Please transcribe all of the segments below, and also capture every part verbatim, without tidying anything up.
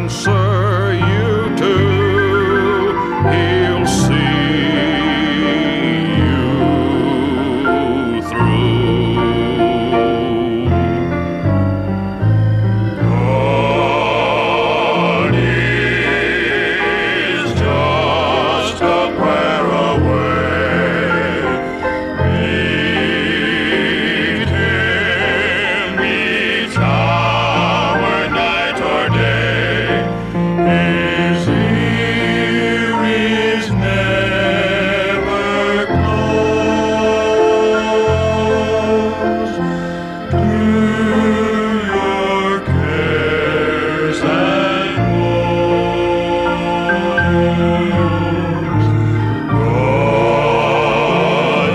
answer you to. He'll see you through. God is just a prayer away. Meet Him each hour, night or day. His ear is never closed to your cares and woes. God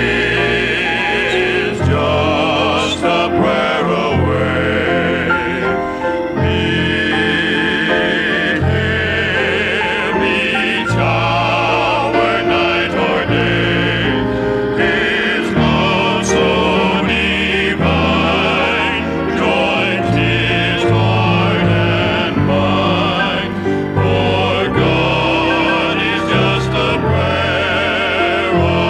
is just a prayer away. Meet Him each hour, night or day. His love so divine joins His heart and mind. For God is just a prayer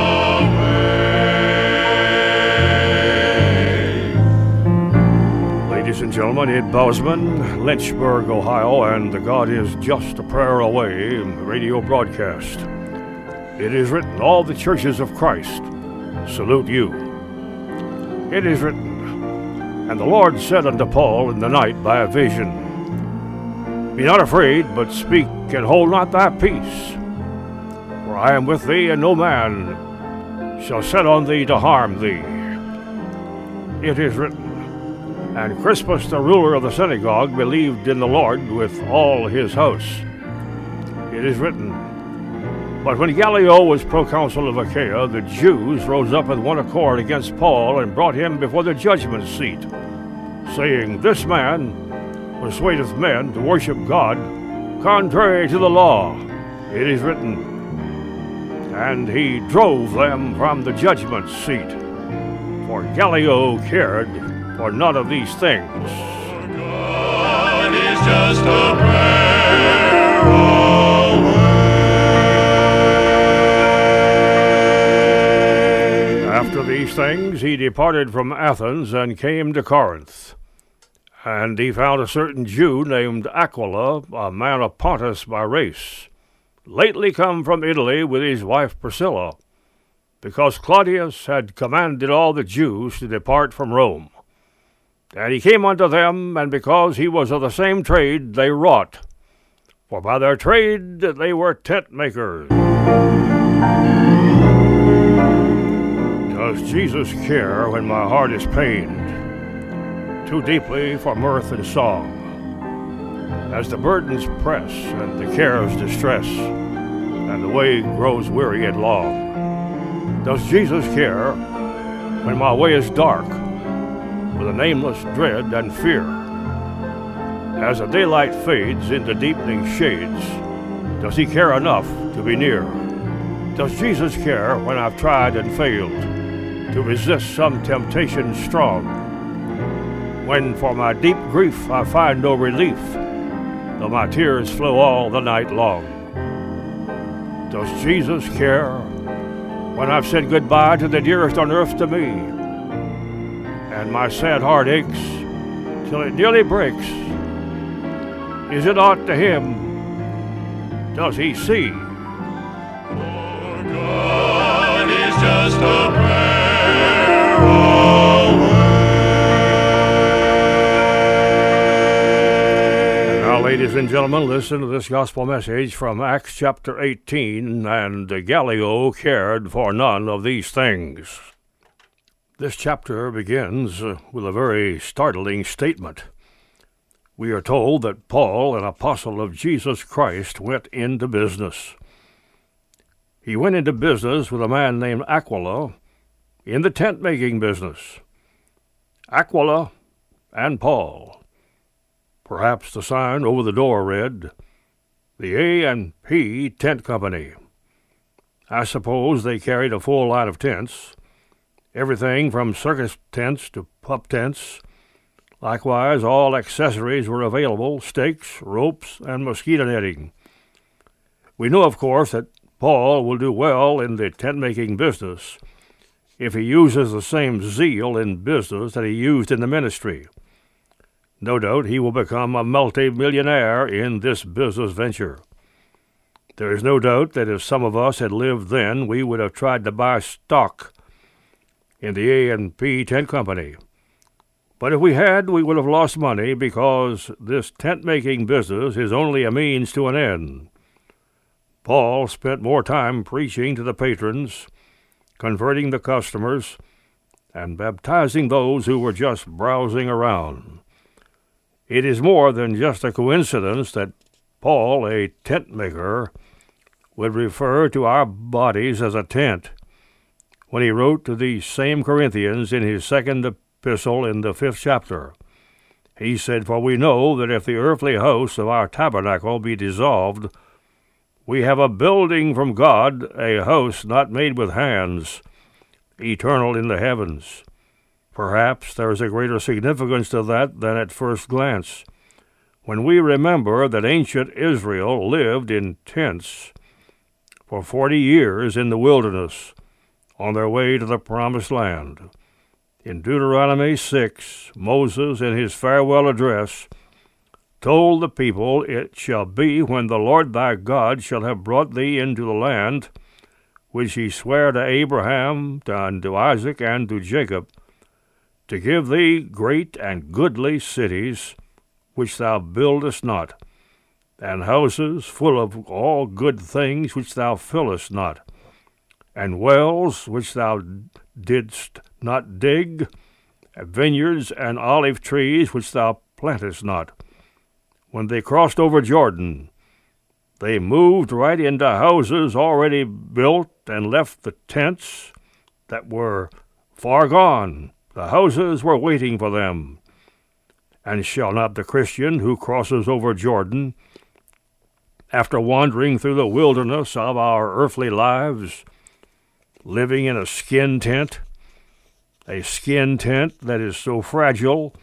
away. Ladies and gentlemen, Ed Bousman, Lynchburg, Ohio, and the God is Just a Prayer Away radio broadcast. It is written, all the churches of Christ salute you. It is written, and the Lord said unto Paul in the night by a vision, Be not afraid, but speak, and hold not thy peace. For I am with thee, and no man shall set on thee to harm thee. It is written, and Crispus, the ruler of the synagogue, believed in the Lord with all his house. It is written, But when Gallio was proconsul of Achaia, the Jews rose up with one accord against Paul and brought him before the judgment seat, saying, This man persuadeth men to worship God contrary to the law. It is written, And he drove them from the judgment seat, for Gallio cared for none of these things. God is just a prayer away. After these things he departed from Athens and came to Corinth. And he found a certain Jew named Aquila, a man of Pontus by race, lately come from Italy with his wife Priscilla, because Claudius had commanded all the Jews to depart from Rome. And he came unto them, and because he was of the same trade, they wrought. For by their trade they were tent makers. Does Jesus care when my heart is pained too deeply for mirth and song? As the burdens press and the cares distress, and the way grows weary and long, does Jesus care when my way is dark, with a nameless dread and fear? As the daylight fades into deepening shades, does he care enough to be near? Does Jesus care when I've tried and failed to resist some temptation strong? When for my deep grief I find no relief, though my tears flow all the night long? Does Jesus care when I've said goodbye to the dearest on earth to me, and my sad heart aches till it nearly breaks? Is it aught to him? Does he see? For God is just a prayer away. And now, ladies and gentlemen, listen to this gospel message from Acts chapter eighteen, and Gallio cared for none of these things. This chapter begins uh, with a very startling statement. We are told that Paul, an apostle of Jesus Christ, went into business. He went into business with a man named Aquila in the tent-making business. Aquila and Paul. Perhaps the sign over the door read, the A and P Tent Company. I suppose they carried a full line of tents, everything from circus tents to pup tents, Likewise, all accessories were available, stakes, ropes, and mosquito netting. We know, of course, that Paul will do well in the tent-making business if he uses the same zeal in business that he used in the ministry. No doubt he will become a multi-millionaire in this business venture. There is no doubt that if some of us had lived then, we would have tried to buy stock in the A and P Tent Company. But if we had, we would have lost money because this tent-making business is only a means to an end. Paul spent more time preaching to the patrons, converting the customers, and baptizing those who were just browsing around. It is more than just a coincidence that Paul, a tent maker, would refer to our bodies as a tent when he wrote to the same Corinthians in his second epistle in the fifth chapter. He said, "For we know that if the earthly house of our tabernacle be dissolved, we have a building from God, a house not made with hands, eternal in the heavens." Perhaps there is a greater significance to that than at first glance, when we remember that ancient Israel lived in tents for forty years in the wilderness on their way to the Promised Land. In Deuteronomy six, Moses, in his farewell address, told the people, "It shall be when the Lord thy God shall have brought thee into the land, which he sware to Abraham, and to Isaac, and to Jacob, to give thee great and goodly cities, which thou buildest not, and houses full of all good things which thou fillest not, and wells which thou didst not dig, and vineyards and olive trees which thou plantest not." When they crossed over Jordan, they moved right into houses already built and left the tents that were far gone. The houses were waiting for them. And shall not the Christian who crosses over Jordan, after wandering through the wilderness of our earthly lives, living in a skin tent, a skin tent that is so fragile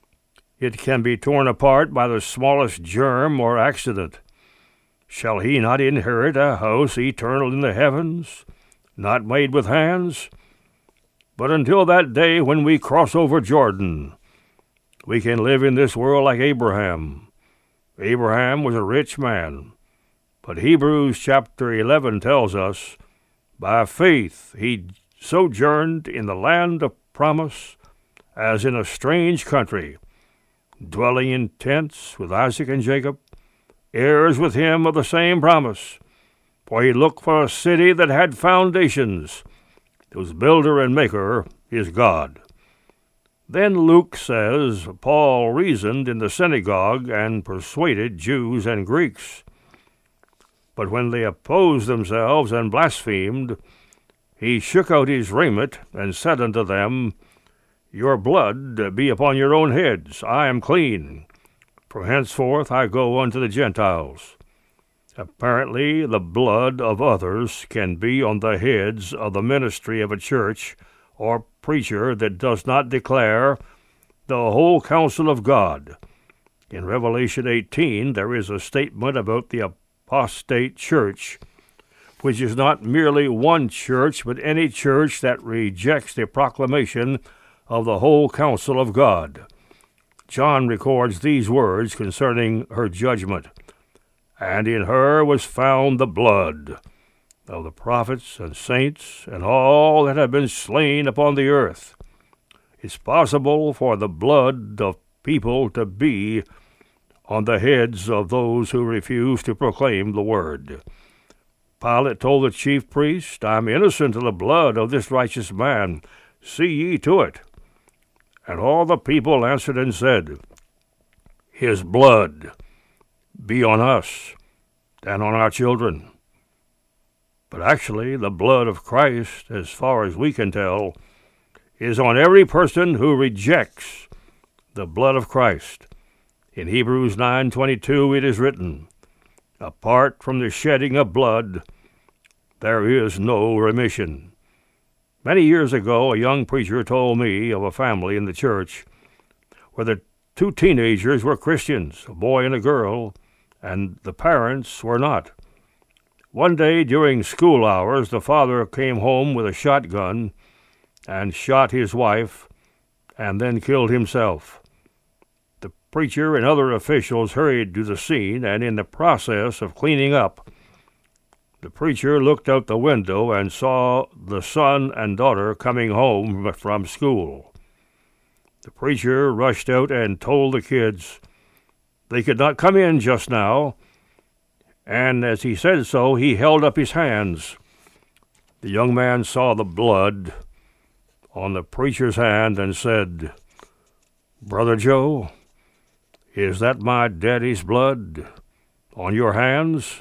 it can be torn apart by the smallest germ or accident, shall he not inherit a house eternal in the heavens, not made with hands? But until that day when we cross over Jordan, we can live in this world like Abraham. Abraham was a rich man, but Hebrews chapter eleven tells us, by faith he sojourned in the land of promise as in a strange country, dwelling in tents with Isaac and Jacob, heirs with him of the same promise. For he looked for a city that had foundations, whose builder and maker is God. Then Luke says, Paul reasoned in the synagogue and persuaded Jews and Greeks. But when they opposed themselves and blasphemed, he shook out his raiment and said unto them, Your blood be upon your own heads, I am clean. From henceforth I go unto the Gentiles. Apparently the blood of others can be on the heads of the ministry of a church or preacher that does not declare the whole counsel of God. In Revelation eighteen there is a statement about the apostate church, which is not merely one church, but any church that rejects the proclamation of the whole counsel of God. John records these words concerning her judgment. And in her was found the blood of the prophets and saints and all that have been slain upon the earth. It's possible for the blood of people to be on the heads of those who refuse to proclaim the word. Pilate told the chief priest, I am innocent of the blood of this righteous man. See ye to it. And all the people answered and said, His blood be on us and on our children. But actually, the blood of Christ, as far as we can tell, is on every person who rejects the blood of Christ. In Hebrews nine twenty-two it is written, Apart from the shedding of blood, there is no remission. Many years ago, a young preacher told me of a family in the church where the Two teenagers were Christians, a boy and a girl, and the parents were not. One day during school hours, the father came home with a shotgun and shot his wife and then killed himself. The preacher and other officials hurried to the scene, and in the process of cleaning up, the preacher looked out the window and saw the son and daughter coming home from school. The preacher rushed out and told the kids they could not come in just now, and as he said so, he held up his hands. The young man saw the blood on the preacher's hand and said, "Brother Joe, is that my daddy's blood on your hands?"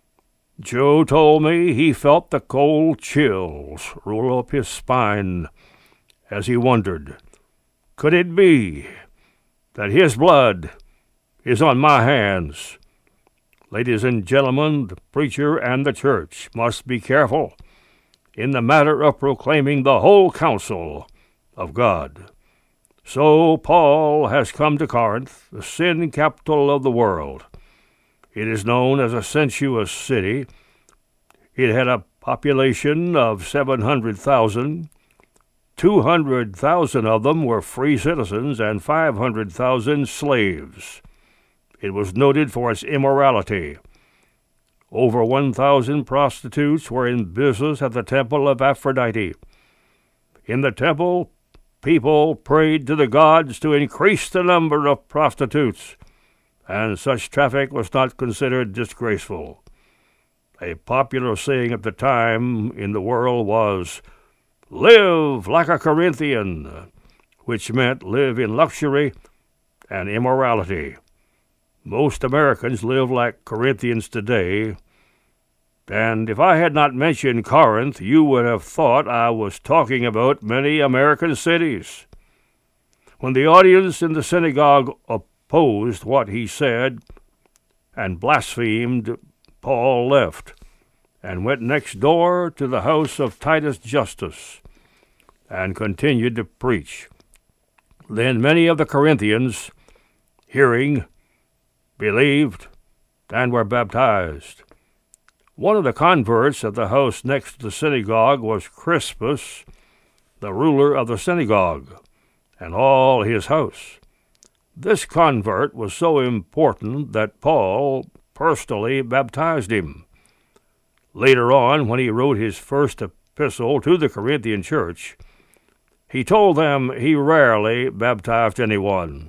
Joe told me he felt the cold chills roll up his spine as he wondered, could it be that his blood is on my hands? Ladies and gentlemen, the preacher and the church must be careful in the matter of proclaiming the whole counsel of God. So Paul has come to Corinth, the sin capital of the world. It is known as a sensuous city. It had a population of seven hundred thousand. two hundred thousand of them were free citizens and five hundred thousand slaves. It was noted for its immorality. Over one thousand prostitutes were in business at the temple of Aphrodite. In the temple, people prayed to the gods to increase the number of prostitutes, and such traffic was not considered disgraceful. A popular saying at the time in the world was, "Live like a Corinthian," which meant live in luxury and immorality. Most Americans live like Corinthians today, and if I had not mentioned Corinth, you would have thought I was talking about many American cities. When the audience in the synagogue opposed what he said and blasphemed, Paul left and went next door to the house of Titus Justus and continued to preach. Then many of the Corinthians, hearing, believed, and were baptized. One of the converts at the house next to the synagogue was Crispus, the ruler of the synagogue, and all his house. This convert was so important that Paul personally baptized him. Later on, when he wrote his first epistle to the Corinthian church, he told them he rarely baptized anyone,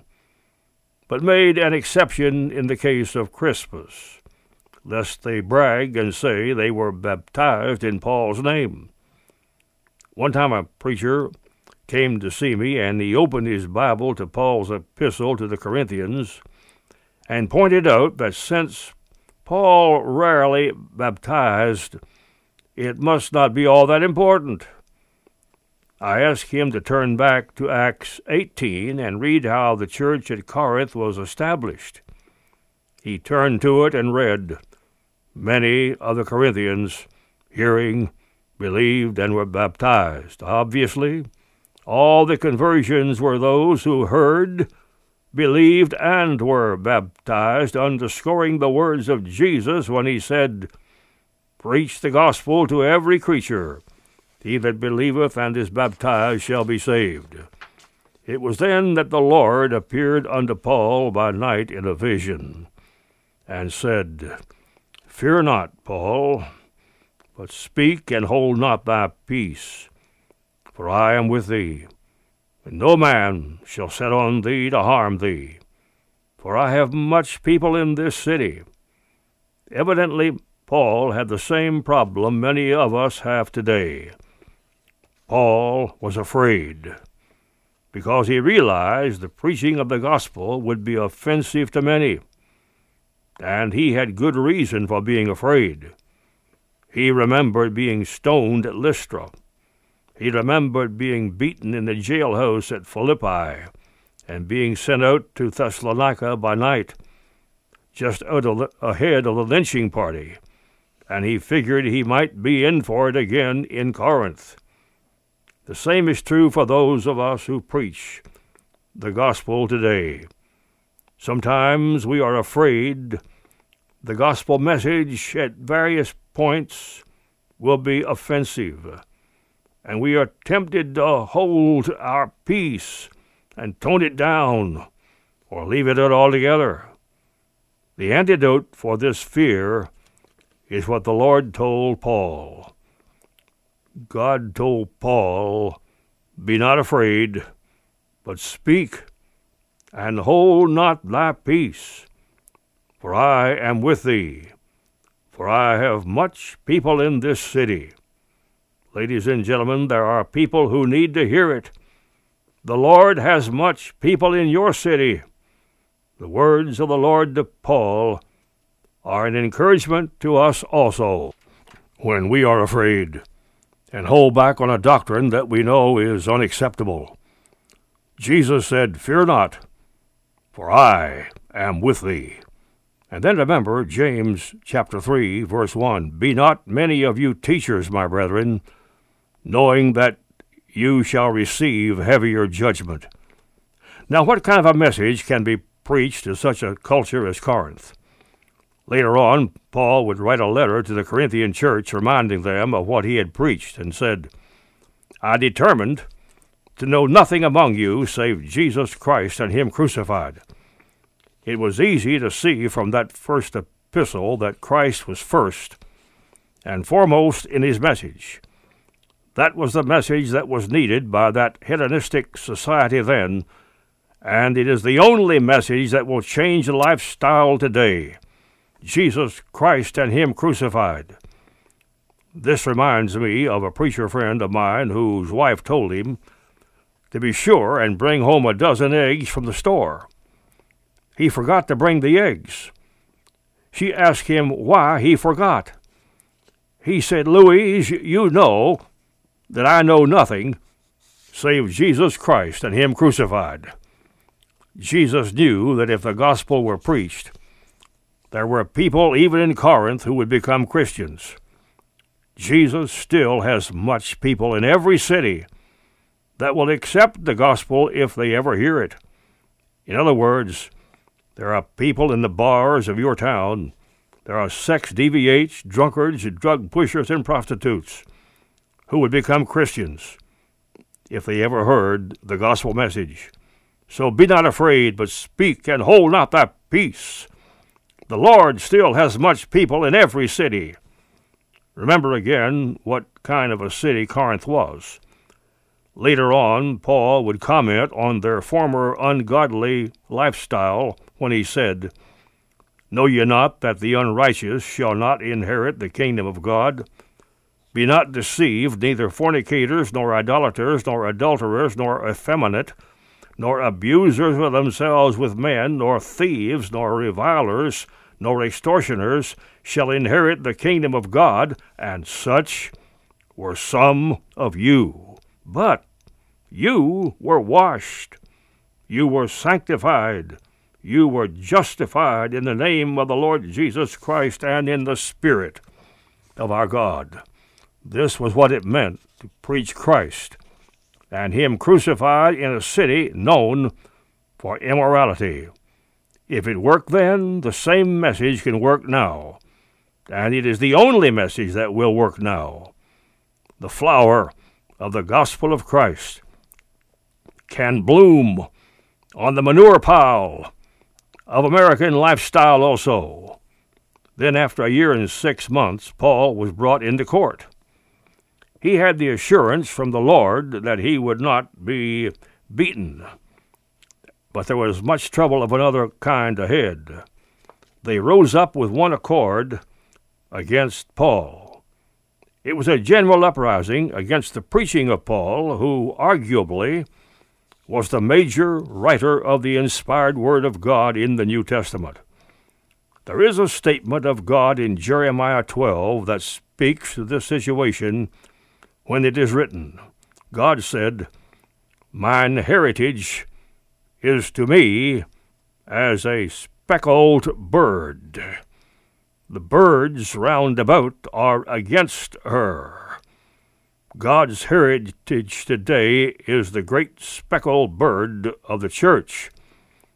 but made an exception in the case of Crispus, lest they brag and say they were baptized in Paul's name. One time a preacher came to see me, and he opened his Bible to Paul's epistle to the Corinthians and pointed out that since Paul rarely baptized, it must not be all that important. I asked him to turn back to Acts eighteen and read how the church at Corinth was established. He turned to it and read, "Many of the Corinthians, hearing, believed, and were baptized." Obviously, all the conversions were those who heard, believed, and were baptized, underscoring the words of Jesus when he said, "Preach the gospel to every creature. He that believeth and is baptized shall be saved." It was then that the Lord appeared unto Paul by night in a vision, and said, "Fear not, Paul, but speak and hold not thy peace, for I am with thee, and no man shall set on thee to harm thee, for I have much people in this city." Evidently, Paul had the same problem many of us have today. Paul was afraid, because he realized the preaching of the gospel would be offensive to many, and he had good reason for being afraid. He remembered being stoned at Lystra. He remembered being beaten in the jailhouse at Philippi and being sent out to Thessalonica by night, just out of, ahead of the lynching party, and he figured he might be in for it again in Corinth. The same is true for those of us who preach the gospel today. Sometimes we are afraid the gospel message at various points will be offensive, and we are tempted to hold our peace and tone it down or leave it out altogether. The antidote for this fear is what the Lord told Paul. God told Paul, "Be not afraid, but speak, and hold not thy peace, for I am with thee, for I have much people in this city." Ladies and gentlemen, there are people who need to hear it. The Lord has much people in your city. The words of the Lord to Paul are an encouragement to us also. When we are afraid and hold back on a doctrine that we know is unacceptable, Jesus said, "Fear not, for I am with thee." And then remember James chapter three, verse one, "Be not many of you teachers, my brethren, knowing that you shall receive heavier judgment." Now, what kind of a message can be preached to such a culture as Corinth? Later on, Paul would write a letter to the Corinthian church reminding them of what he had preached and said, "I determined to know nothing among you save Jesus Christ and him crucified." It was easy to see from that first epistle that Christ was first and foremost in his message. That was the message that was needed by that hedonistic society then, and it is the only message that will change the lifestyle today. Jesus Christ and him crucified. This reminds me of a preacher friend of mine whose wife told him to be sure and bring home a dozen eggs from the store. He forgot to bring the eggs. She asked him why he forgot. He said, "Louise, you know that I know nothing save Jesus Christ and him crucified." Jesus knew that if the gospel were preached, there were people even in Corinth who would become Christians. Jesus still has much people in every city that will accept the gospel if they ever hear it. In other words, there are people in the bars of your town. There are sex deviates, drunkards, drug pushers, and prostitutes who would become Christians if they ever heard the gospel message. So be not afraid, but speak, and hold not thy peace. The Lord still has much people in every city. Remember again what kind of a city Corinth was. Later on, Paul would comment on their former ungodly lifestyle when he said, "Know ye not that the unrighteous shall not inherit the kingdom of God? Be not deceived, neither fornicators, nor idolaters, nor adulterers, nor effeminate, nor abusers of themselves with men, nor thieves, nor revilers, nor extortioners shall inherit the kingdom of God, and such were some of you. But you were washed, you were sanctified, you were justified in the name of the Lord Jesus Christ and in the Spirit of our God." This was what it meant to preach Christ and him crucified in a city known for immorality. If it worked then, the same message can work now, and it is the only message that will work now. The flower of the gospel of Christ can bloom on the manure pile of American lifestyle also. Then after a year and six months, Paul was brought into court. He had the assurance from the Lord that he would not be beaten. But there was much trouble of another kind ahead. They rose up with one accord against Paul. It was a general uprising against the preaching of Paul, who arguably was the major writer of the inspired Word of God in the New Testament. There is a statement of God in Jeremiah twelve that speaks to this situation when it is written. God said, "Mine heritage is to me as a speckled bird. The birds round about are against her." God's heritage today is the great speckled bird of the church.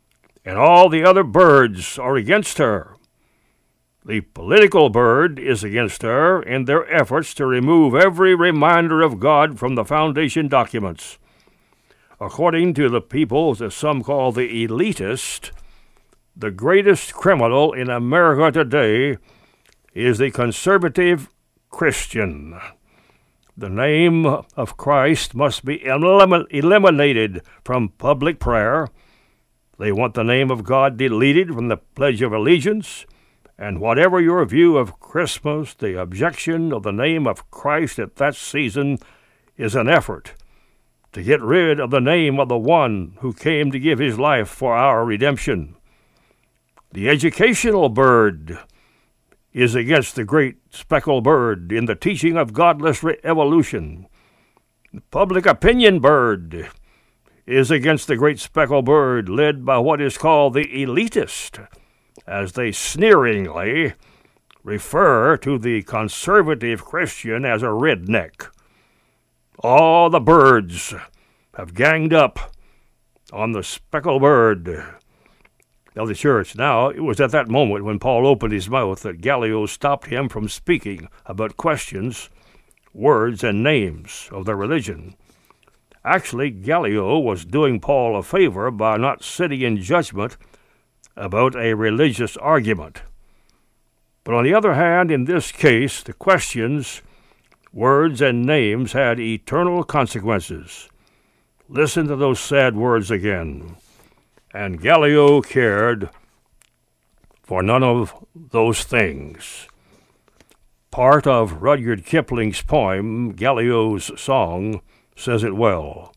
and all the other birds are against her. The political bird is against her in their efforts to remove every reminder of God from the foundation documents. According to the people that some call the elitist, the greatest criminal in America today is the conservative Christian. The name of Christ must be elim- eliminated from public prayer. They want the name of God deleted from the Pledge of Allegiance. And whatever your view of Christmas, the objection of the name of Christ at that season is an effort to get rid of the name of the one who came to give his life for our redemption. The educational bird is against the great speckled bird in the teaching of godless re- evolution. The public opinion bird is against the great speckled bird led by what is called the elitist, as they sneeringly refer to the conservative Christian as a redneck. All the birds have ganged up on the speckled bird of the church. Now, it was at that moment when Paul opened his mouth that Gallio stopped him from speaking about questions, words, and names of their religion. Actually, Gallio was doing Paul a favor by not sitting in judgment about a religious argument. But on the other hand, in this case, the questions, words, and names had eternal consequences. Listen to those sad words again. And Gallio cared for none of those things. Part of Rudyard Kipling's poem, Gallio's Song, says it well.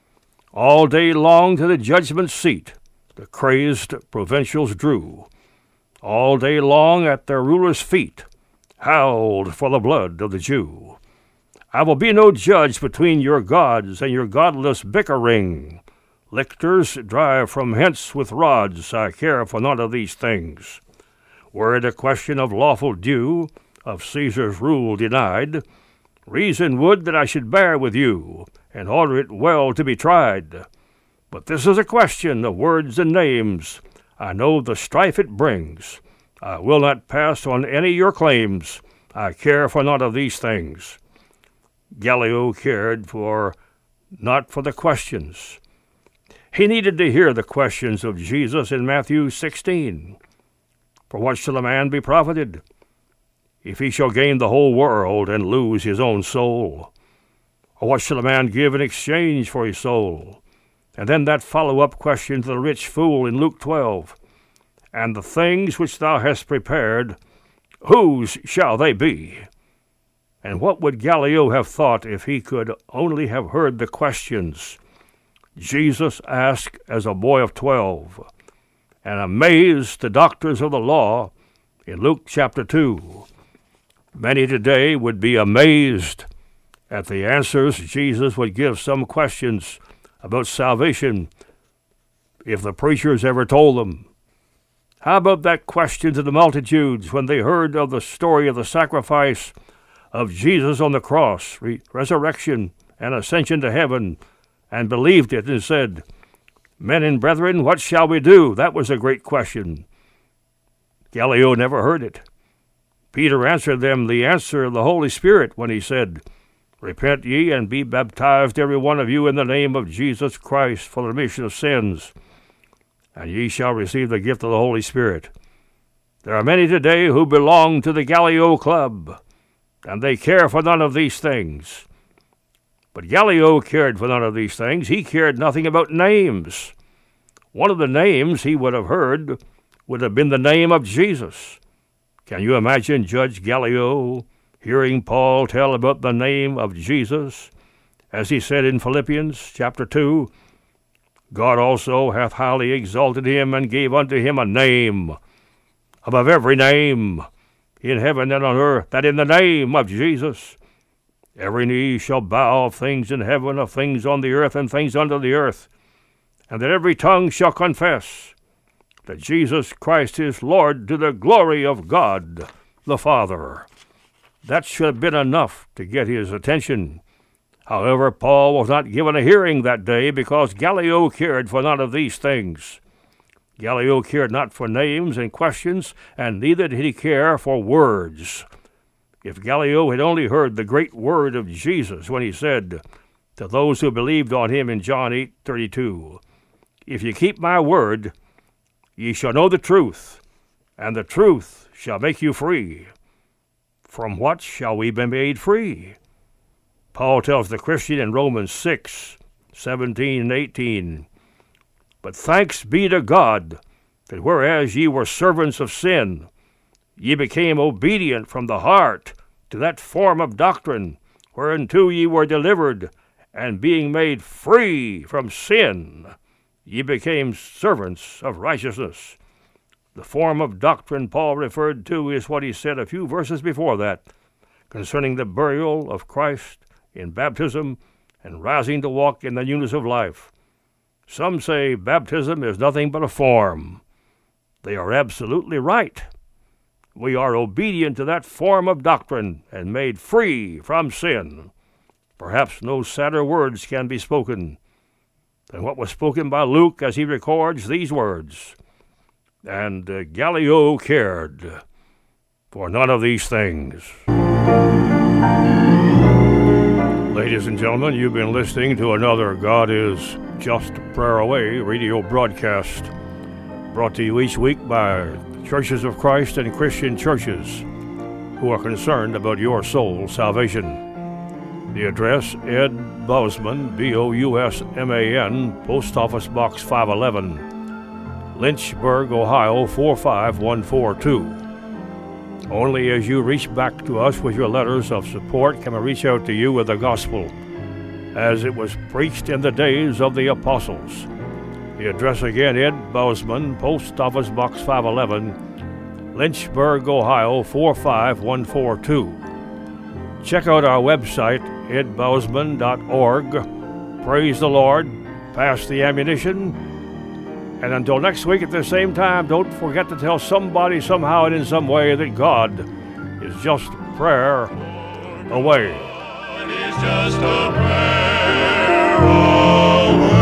All day long to the judgment seat the crazed provincials drew. All day long at their rulers' feet howled for the blood of the Jew. I will be no judge between your gods and your godless bickering. Lictors drive from hence with rods, I care for none of these things. Were it a question of lawful due, of Caesar's rule denied, reason would that I should bear with you, and order it well to be tried. But this is a question of words and names. I know the strife it brings. I will not pass on any your claims. I care for none of these things. Gallio cared for not for the questions. He needed to hear the questions of Jesus in Matthew sixteen. For what shall a man be profited, if he shall gain the whole world and lose his own soul? Or what shall a man give in exchange for his soul? And then that follow-up question to the rich fool in Luke twelve. And the things which thou hast prepared, whose shall they be? And what would Gallio have thought if he could only have heard the questions Jesus asked as a boy of twelve, and amazed the doctors of the law in Luke chapter two? Many today would be amazed at the answers Jesus would give some questions about salvation if the preachers ever told them. How about that question to the multitudes when they heard of the story of the sacrifice of Jesus on the cross, re- resurrection, and ascension to heaven, and believed it and said, Men and brethren, what shall we do? That was a great question. Gallio never heard it. Peter answered them the answer of the Holy Spirit when he said, Repent ye, and be baptized every one of you in the name of Jesus Christ for the remission of sins, and ye shall receive the gift of the Holy Spirit. There are many today who belong to the Gallio Club, and they care for none of these things. But Gallio cared for none of these things. He cared nothing about names. One of the names he would have heard would have been the name of Jesus. Can you imagine Judge Gallio hearing Paul tell about the name of Jesus? As he said in Philippians chapter two, God also hath highly exalted him and gave unto him a name above every name in heaven and on earth, that in the name of Jesus every knee shall bow, of things in heaven, of things on the earth, and things under the earth, and that every tongue shall confess that Jesus Christ is Lord, to the glory of God the Father. That should have been enough to get his attention. However, Paul was not given a hearing that day because Gallio cared for none of these things. Gallio cared not for names and questions, and neither did he care for words. If Gallio had only heard the great word of Jesus when he said to those who believed on him in John eight thirty-two, "If ye keep my word, ye shall know the truth, and the truth shall make you free." From what shall we be made free? Paul tells the Christian in Romans six seventeen and eighteen, "But thanks be to God, that whereas ye were servants of sin, ye became obedient from the heart to that form of doctrine whereunto ye were delivered, and being made free from sin, ye became servants of righteousness." The form of doctrine Paul referred to is what he said a few verses before that, concerning the burial of Christ in baptism and rising to walk in the newness of life. Some say baptism is nothing but a form. They are absolutely right. We are obedient to that form of doctrine and made free from sin. Perhaps no sadder words can be spoken than what was spoken by Luke as he records these words, "And uh, Gallio cared for none of these things." Ladies and gentlemen, you've been listening to another God is Just a Prayer Away radio broadcast, brought to you each week by Churches of Christ and Christian churches who are concerned about your soul's salvation. The address, Ed Bousman, B O U S M A N, Post Office Box five eleven, Lynchburg, Ohio four five one four two. Only as you reach back to us with your letters of support can we reach out to you with the gospel as it was preached in the days of the apostles. The address again, Ed Bousman, Post Office Box five eleven, Lynchburg, Ohio four five one four two. Check out our website, ed bousman dot org. Praise the Lord, pass the ammunition, and until next week at the same time, don't forget to tell somebody somehow and in some way that God is just a prayer away. God is just a prayer away.